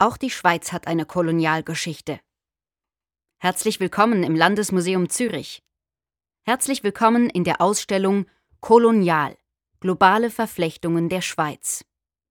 Auch die Schweiz hat eine Kolonialgeschichte. Herzlich willkommen im Landesmuseum Zürich. Herzlich willkommen in der Ausstellung Kolonial – Globale Verflechtungen der Schweiz.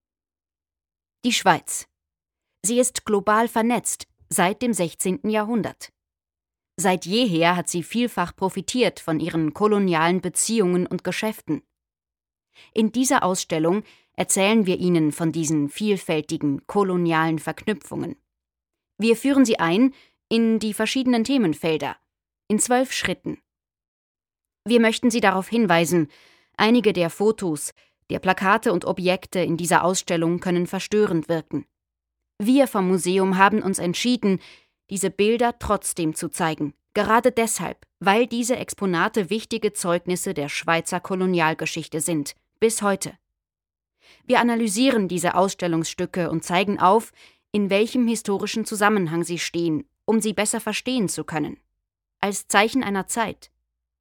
Die Schweiz. Sie ist global vernetzt seit dem 16. Jahrhundert. Seit jeher hat sie vielfach profitiert von ihren kolonialen Beziehungen und Geschäften. In dieser Ausstellung erzählen wir Ihnen von diesen vielfältigen kolonialen Verknüpfungen. Wir führen Sie ein in die verschiedenen Themenfelder, in 12 Schritten. Wir möchten Sie darauf hinweisen, einige der Fotos, der Plakate und Objekte in dieser Ausstellung können verstörend wirken. Wir vom Museum haben uns entschieden, diese Bilder trotzdem zu zeigen, gerade deshalb, weil diese Exponate wichtige Zeugnisse der Schweizer Kolonialgeschichte sind, bis heute. Wir analysieren diese Ausstellungsstücke und zeigen auf, in welchem historischen Zusammenhang sie stehen, um sie besser verstehen zu können. Als Zeichen einer Zeit.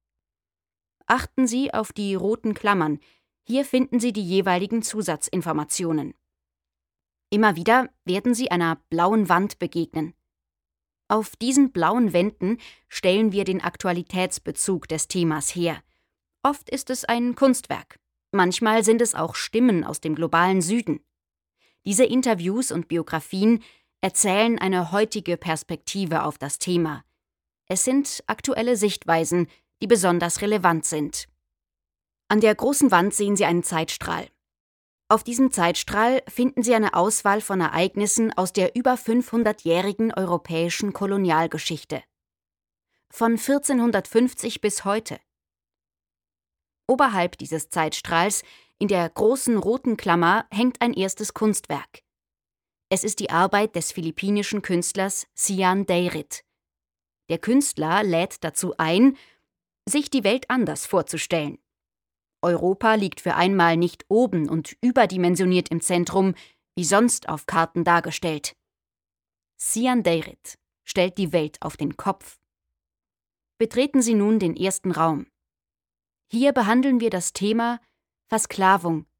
Achten Sie auf die roten Klammern. Hier finden Sie die jeweiligen Zusatzinformationen. Immer wieder werden Sie einer blauen Wand begegnen. Auf diesen blauen Wänden stellen wir den Aktualitätsbezug des Themas her. Oft ist es ein Kunstwerk. Manchmal sind es auch Stimmen aus dem globalen Süden. Diese Interviews und Biografien erzählen eine heutige Perspektive auf das Thema. Es sind aktuelle Sichtweisen, die besonders relevant sind. An der großen Wand sehen Sie einen Zeitstrahl. Auf diesem Zeitstrahl finden Sie eine Auswahl von Ereignissen aus der über 500-jährigen europäischen Kolonialgeschichte. Von 1450 bis heute. Oberhalb dieses Zeitstrahls, in der großen roten Klammer, hängt ein erstes Kunstwerk. Es ist die Arbeit des philippinischen Künstlers Cian Dayrit. Der Künstler lädt dazu ein, sich die Welt anders vorzustellen. Europa liegt für einmal nicht oben und überdimensioniert im Zentrum, wie sonst auf Karten dargestellt. Cian Dayrit stellt die Welt auf den Kopf. Betreten Sie nun den ersten Raum. Hier behandeln wir das Thema Versklavung